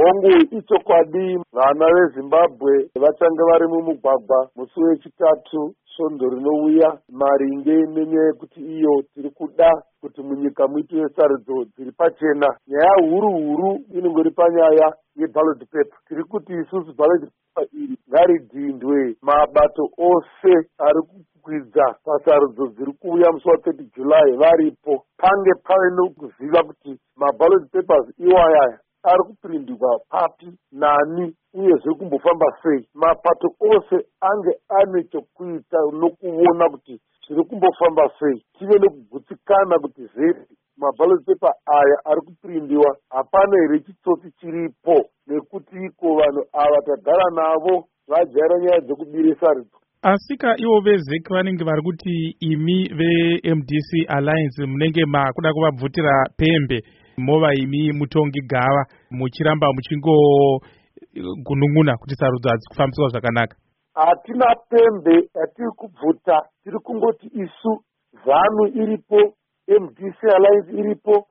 hongu ichokwadi vana veZimbabwe vachange vari mumugwagwa musi wechitatu svondo rinouya maringe nenyaya yekuti iyo tiri kuda kuti munyika muitwe sarudzo dziri pachena. Nyaya huru inongori panyaya yeballot paper. Tiri kuti isusu ballot paper iri ngaridhindwe mabato ose ari kukwidza pasarudzo dziri kuuya musi wa30 July varipo, pange paine kuziva kuti maballot papers iwayaya ari kuprindirwa papi nani uyezve kumbofamba sei. Mapato ose ange ane chokuita nokuona kuti zviri kumbofamba sei, tive nekugutsikana kuti zeti maballot paper aya ari kuprindiwa hapana here chitsotsi chiripo, nekuti iko vanhu ava tagara navo vajaira nyaya dzekubire sarudzo. Asika ivo vezeki vanenge vari kuti imi veMDC Alliance munenge makuda kuvabvutira pembe mova imi mutongi gava muchiramba muchingogunun'una kuti sarudzo hadzisi kufambiswa zvakanaka. Hatina pembe yatiri kubvuta, tiri kungoti isu ZANU iripo, MDC Alliance iripo,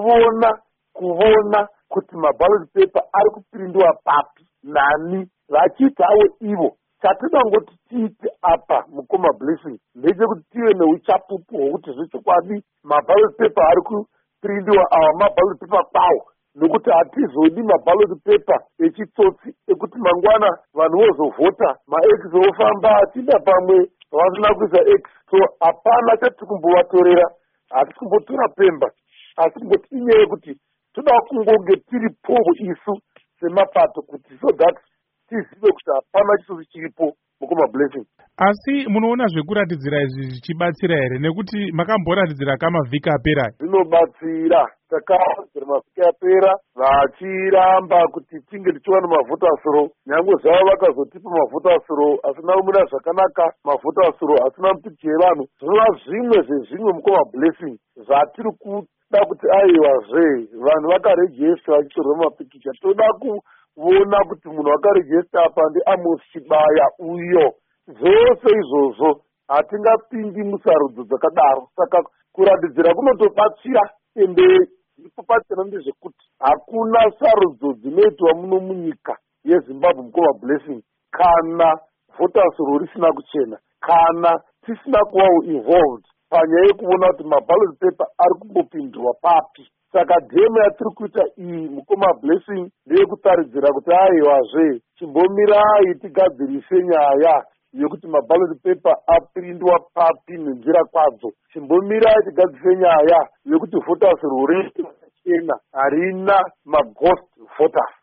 tichiona kuti maballot paper ari kuprindiwa papi nani, vachiita avo ivo. Chatinoda ngoti tiite apa mukoma Blessing ndechekuti tive neuchapupu hwokuti zvechokwadi maballot paper ari kuprindiwa awa maballot paper kwawo, nokuti hatizodi maballot paper echitsotsi ekuti mangwana vanhu vozovhota maX ofamba achida pamwe vasina kuisa X. So hapana chatiri kumbovatorera, hatisi kumbotora pemba, asi kungoti inyaya yekuti toda kungonge tiripowo isu semapato kuti so that tizive kuti hapana chitsotsi chiripo mukoma Blessing. Asi munoona zvekuratidzira izvi zvichibatsira here, nekuti makamboratidzira kamavhiki apera? Zvinobatsira, takaratidzira mavhiki apera vachiramba kuti tinge tichiwana mavhotasuro, nyange zvava vakazotipa mavhotasuro asina kumira zvakanaka, mavhotasuro asina mupiti yevanhu. Zvinova zvimwe zvezvimwe mukoma Blessing zvatiri kuda kuti aiwazve vanhu vakarejesta vachitorwa mapikicha. Toda kuona kuti munhu wakarejesta apa ndiAmos Chibaya uyo. Zvose izvozvo hatingapindi musarudzo dzakadaro. Saka kuratidzira kunotobatsira ende ipopatsira ndezvekuti hakuna sarudzo dzinoitwa muno munyika yeZimbabwe mukoma Blessing kana vhotasuro risina kuchena, kana tisina kuvawo involved panyaya yekuona kuti maballot paper ari kumbopindwa papi. Saka dhemu yatiri kuita iyi mukoma Blessing ndeyekutaridzira kuti aiwazve chimbomirai tigadzirise nyaya yekuti maballot paper aprindwa papi nenzira kwadzo. Chimbomirai tigadzirise nyaya yekuti vhotasuro rechena harina maghost voters.